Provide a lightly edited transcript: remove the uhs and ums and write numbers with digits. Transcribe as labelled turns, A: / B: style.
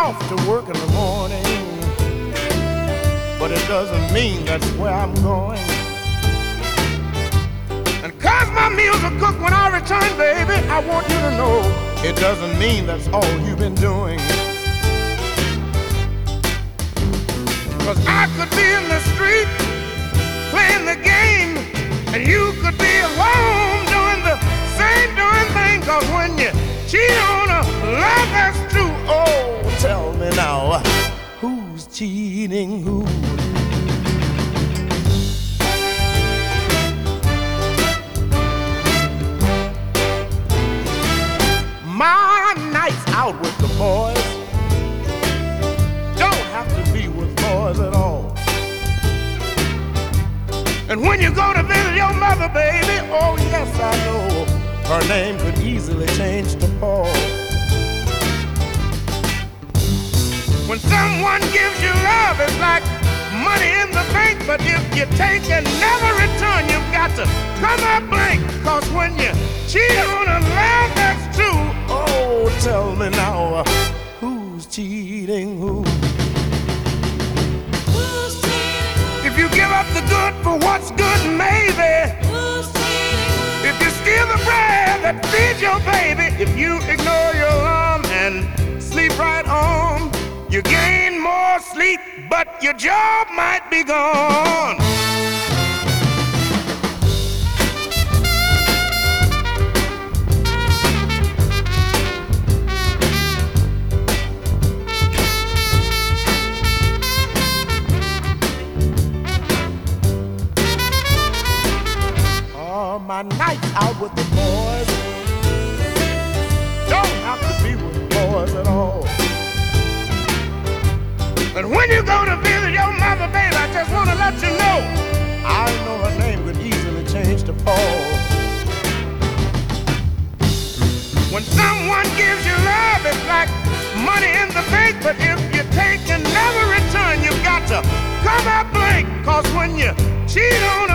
A: off to work in the morning, but it doesn't mean that's where I'm going. And 'cause my meals are cooked when I return, baby, I want you to know it doesn't mean that's all you've been doing. 'Cause I could be in the street playing the game, and you could be at home doing the same doing thing. 'Cause when you cheat on a love that's true, oh, tell me now, who's cheating who? My nights out with the boys don't have to be with boys at all. And when you go to visit your mother, baby, oh yes, I know her name could easily change to Paul. When someone gives you love, it's like money in the bank. But if you take and never return, you've got to come up blank. 'Cause when you cheat on a love that's true, oh, tell me now, who's cheating who?
B: Who's cheating?
A: If you give up the good for what's good, maybe.
B: Who's cheating?
A: If you steal the bread that feeds your baby, if you ignore your alarm and sleep right on, you gain more sleep, but your job might be gone. My nights out with the boys don't have to be with boys at all. And when you go to visit your mother, baby, I just want to let you know, I know her name could easily change to Paul. When someone gives you love, it's like money in the bank. But if you take and never return, you've got to come up blank. 'Cause when you cheat on